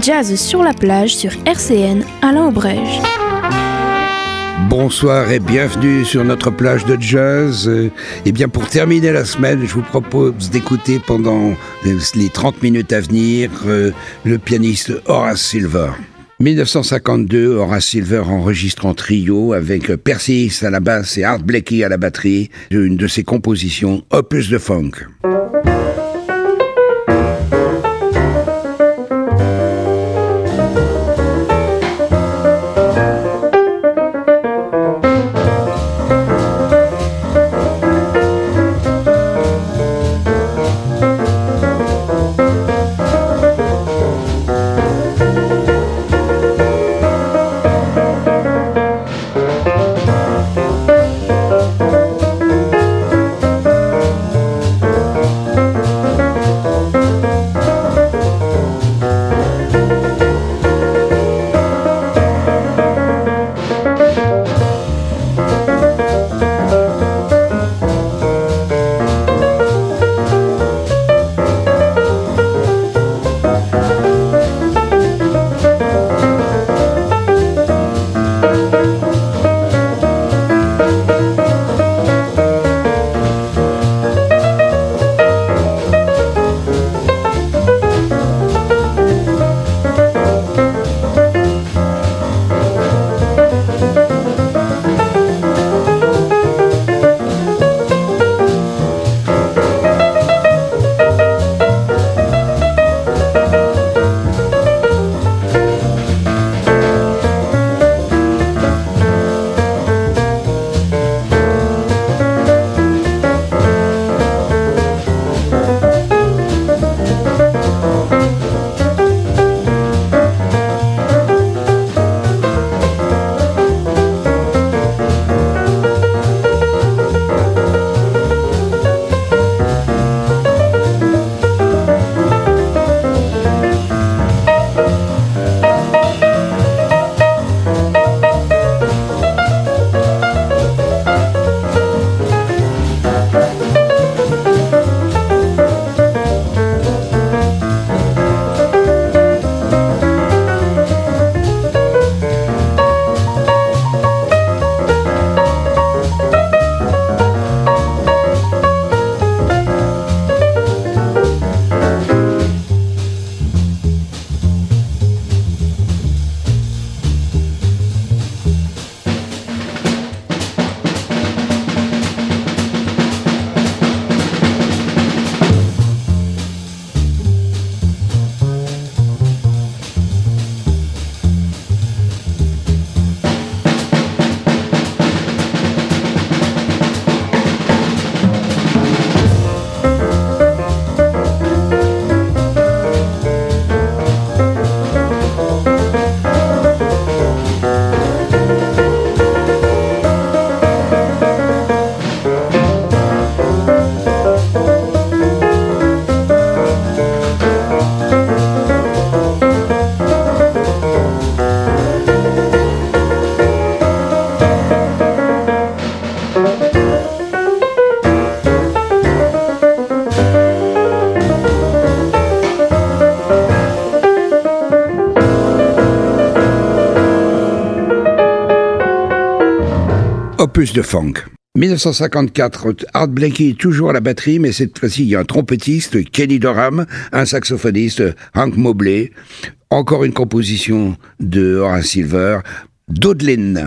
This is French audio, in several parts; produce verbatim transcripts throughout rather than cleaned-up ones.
Jazz sur la plage sur R C N, Alain Aubrège. Bonsoir et bienvenue sur notre plage de jazz. Et bien pour terminer la semaine, je vous propose d'écouter pendant les trente minutes à venir euh, le pianiste Horace Silver. dix-neuf cent cinquante-deux, Horace Silver enregistre en trio avec Percy à la basse et Art Blakey à la batterie une de ses compositions, Opus de Funk. Opus de funk. dix-neuf cent cinquante-quatre, Art Blakey est toujours à la batterie, mais cette fois-ci, il y a un trompettiste, Kenny Dorham, un saxophoniste, Hank Mobley. Encore une composition de Horace Silver, Dodlin.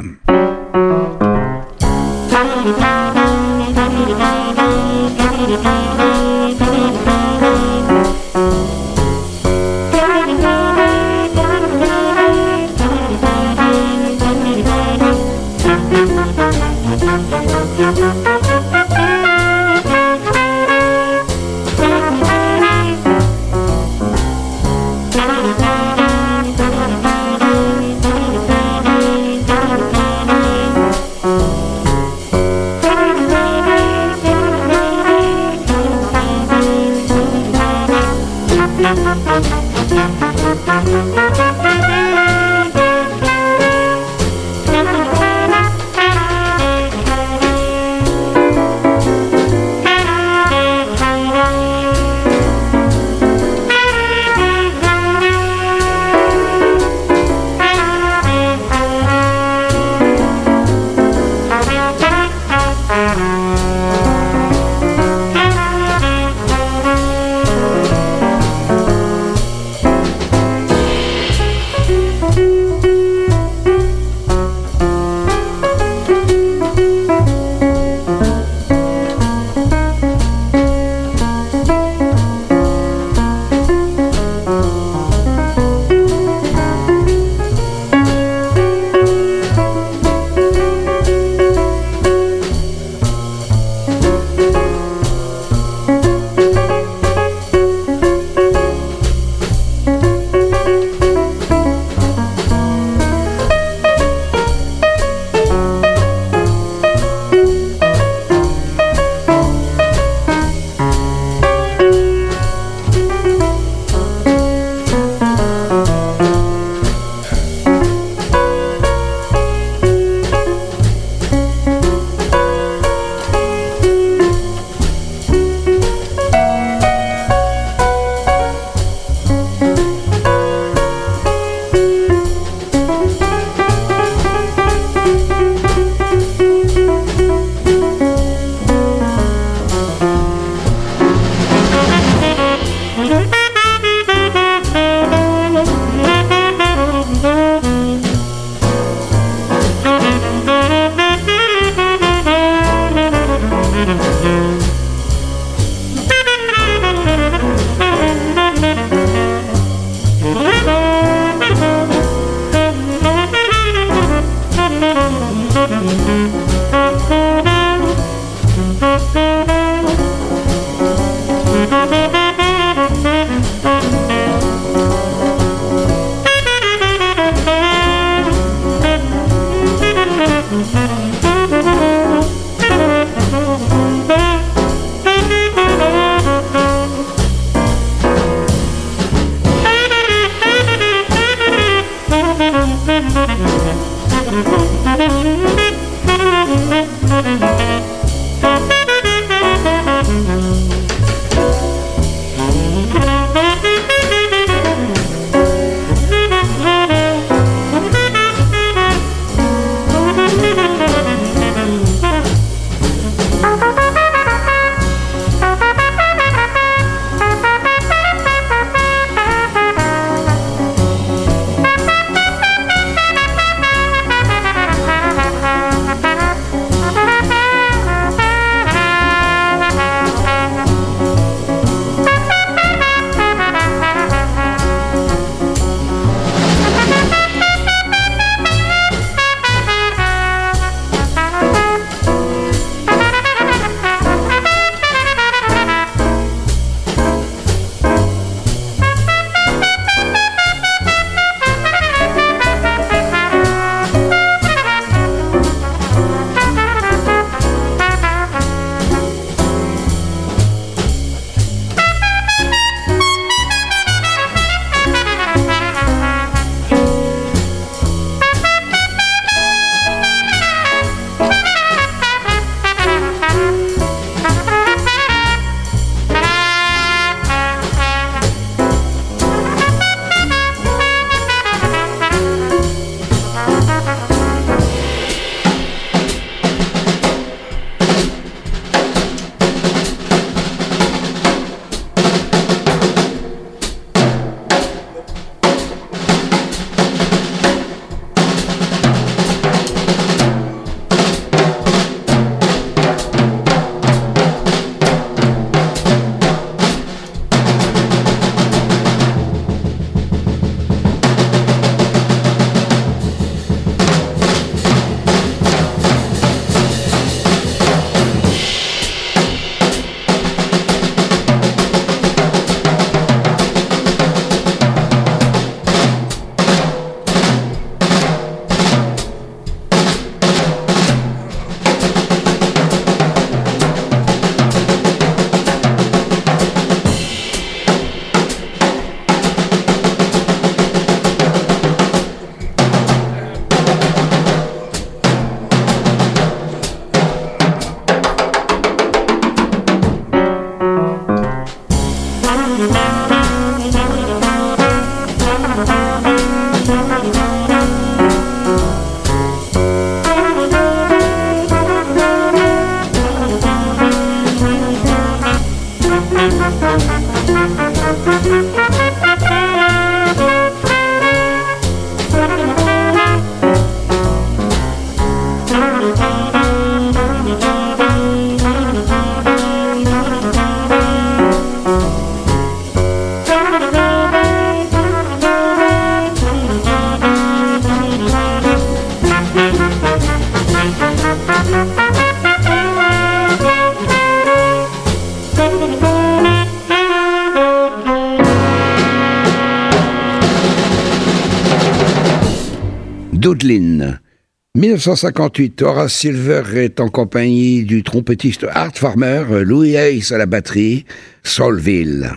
Doodlin. dix-neuf cent cinquante-huit, Horace Silver est en compagnie du trompettiste Art Farmer, Louis Hayes à la batterie, Soulville.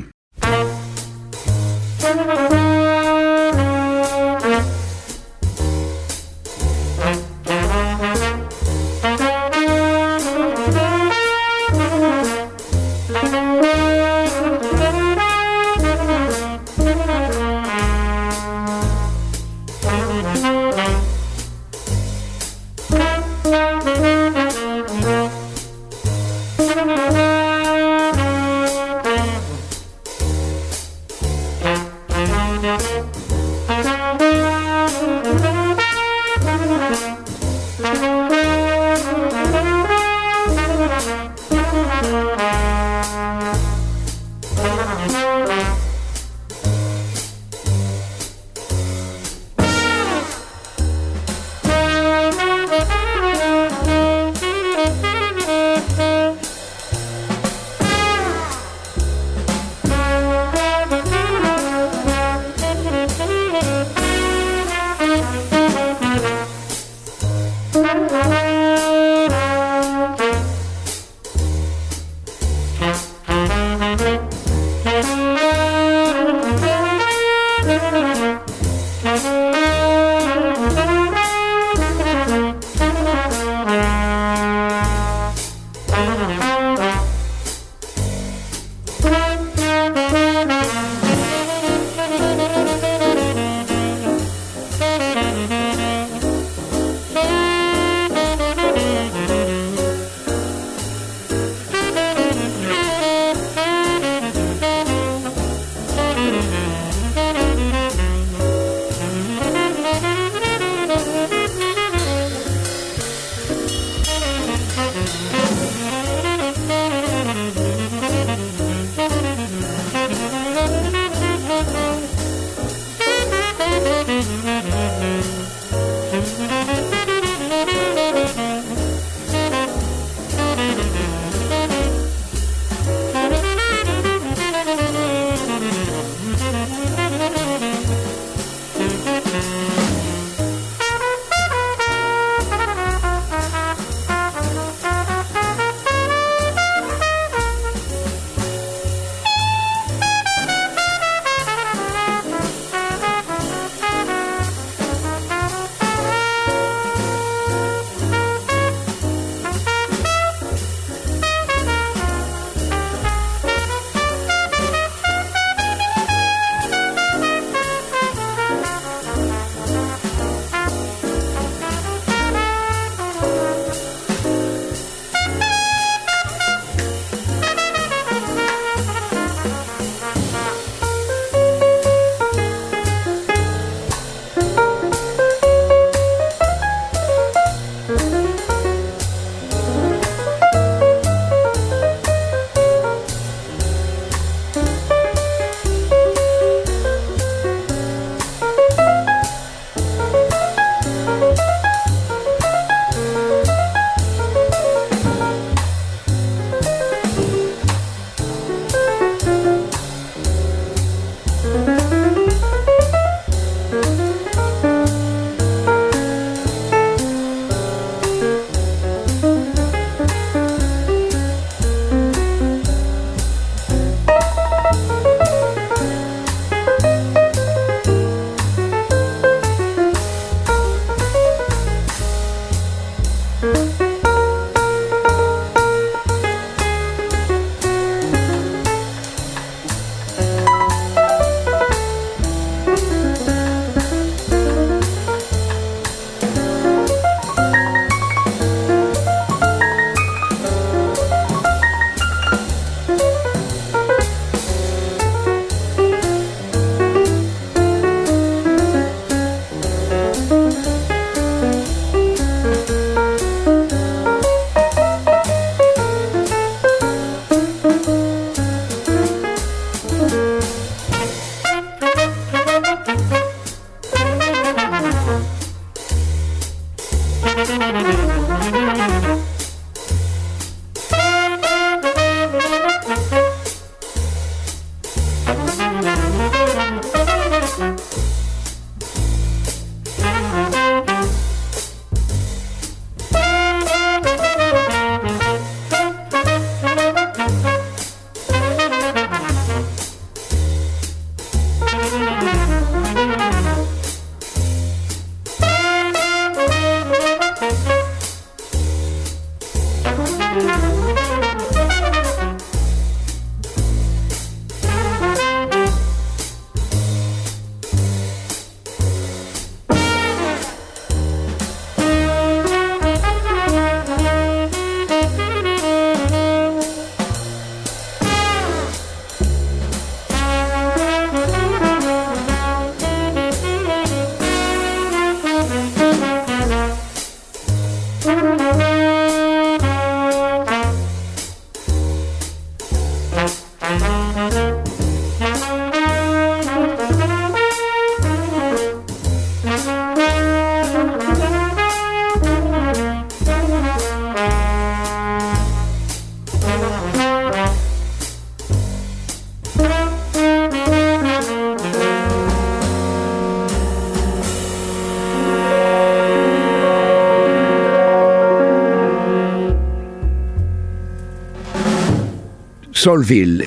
Soulville.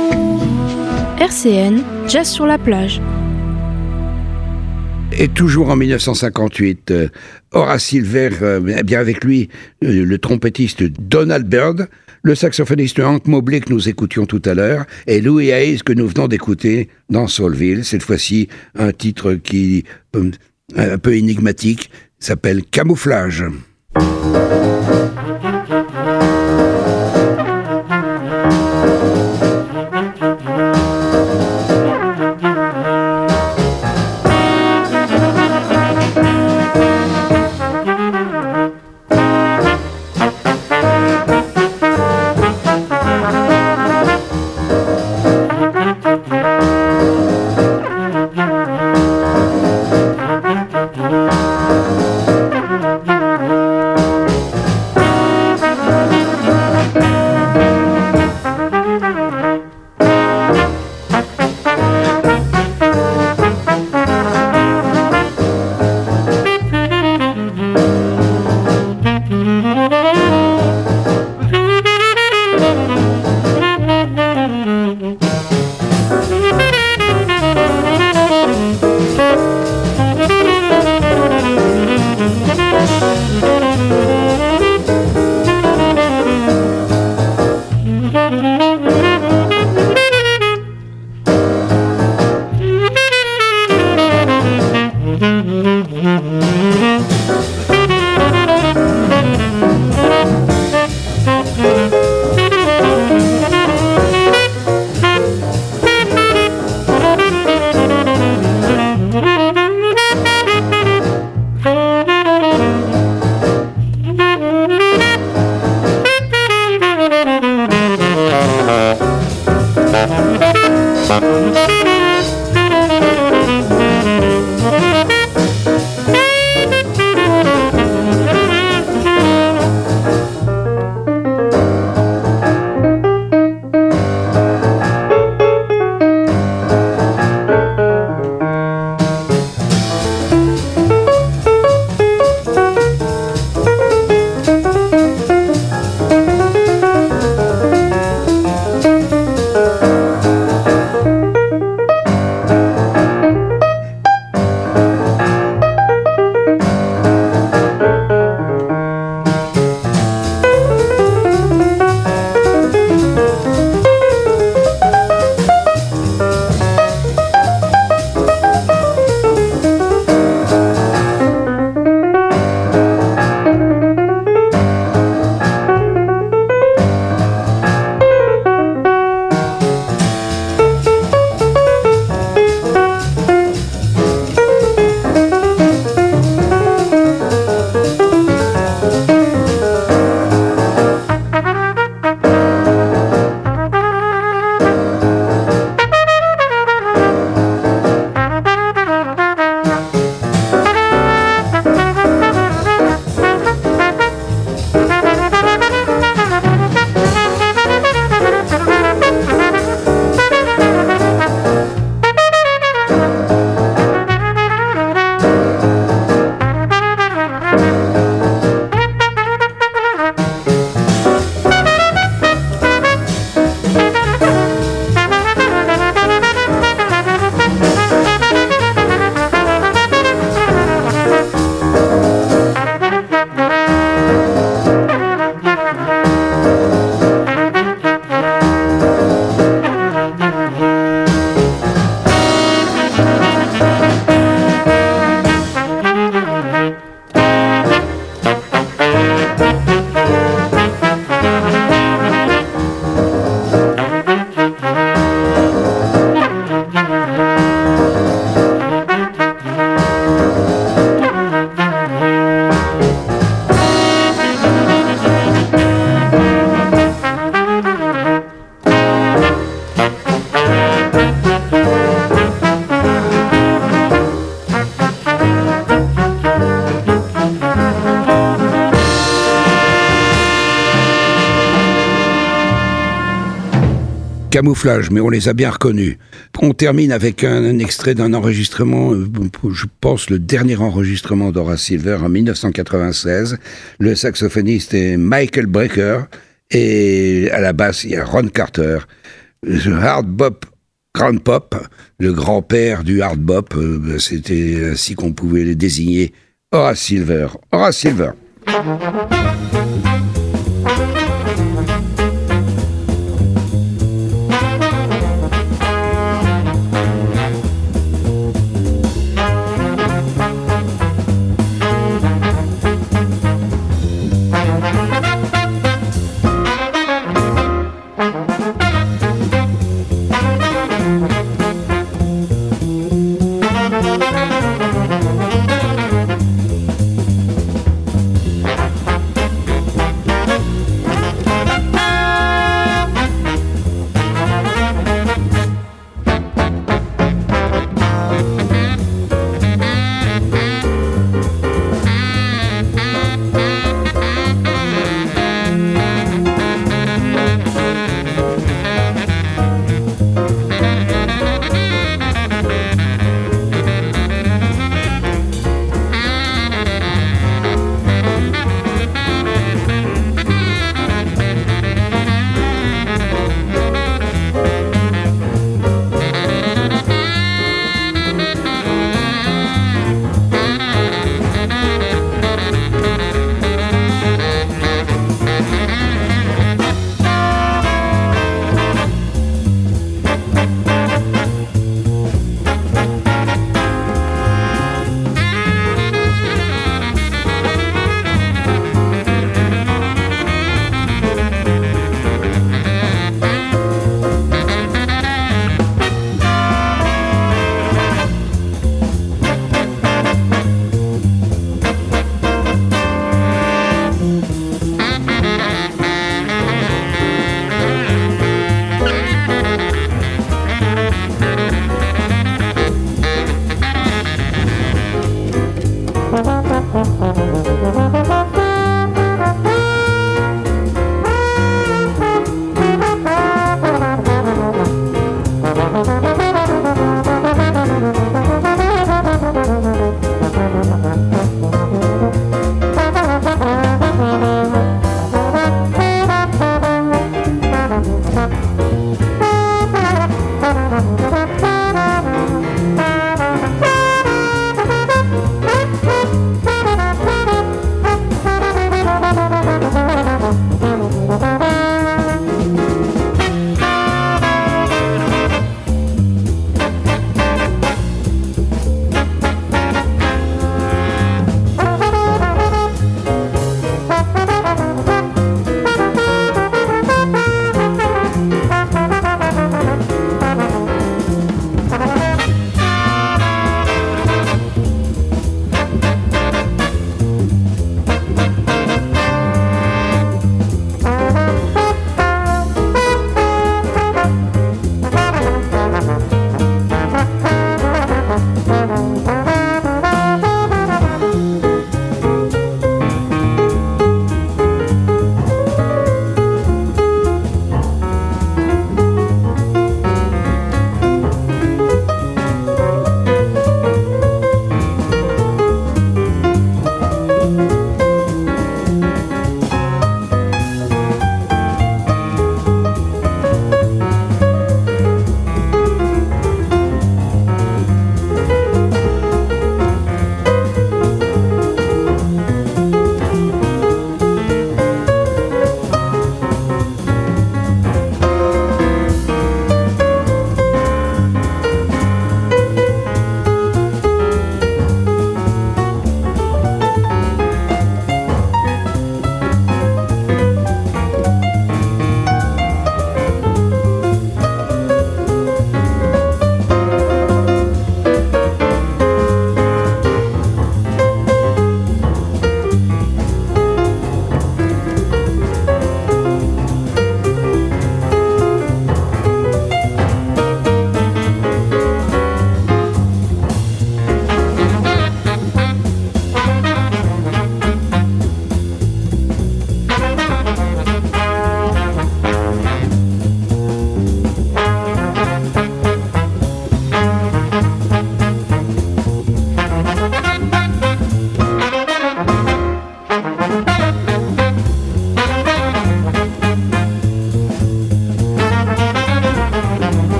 R C N, Jazz sur la plage. Et toujours en mille neuf cent cinquante-huit, euh, Horace Silver, euh, bien avec lui, euh, le trompettiste Donald Byrd, le saxophoniste Hank Mobley que nous écoutions tout à l'heure, et Louis Hayes que nous venons d'écouter dans Soulville. Cette fois-ci, un titre qui euh, un peu énigmatique, s'appelle Camouflage. camouflage, mais on les a bien reconnus. On termine avec un, un extrait d'un enregistrement, je pense le dernier enregistrement d'Horace Silver en dix-neuf cent quatre-vingt-seize. Le saxophoniste est Michael Brecker et à la basse il y a Ron Carter. The Hard Bop Grand Pop, le grand-père du hard bop, euh, c'était ainsi qu'on pouvait le désigner. Horace Silver. Horace Silver.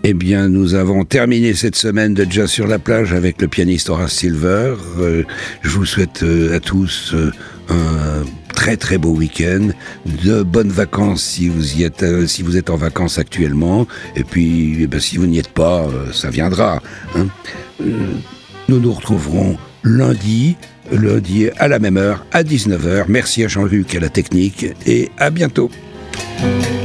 Eh bien, nous avons terminé cette semaine de Jazz sur la plage avec le pianiste Horace Silver. Euh, je vous souhaite euh, à tous euh, un très très beau week-end, de bonnes vacances si vous y êtes, euh, si vous êtes en vacances actuellement, et puis eh ben, si vous n'y êtes pas, euh, ça viendra. Hein. Euh, nous nous retrouverons lundi, lundi à la même heure, à dix-neuf heures. Merci à Jean-Luc à la technique, et à bientôt.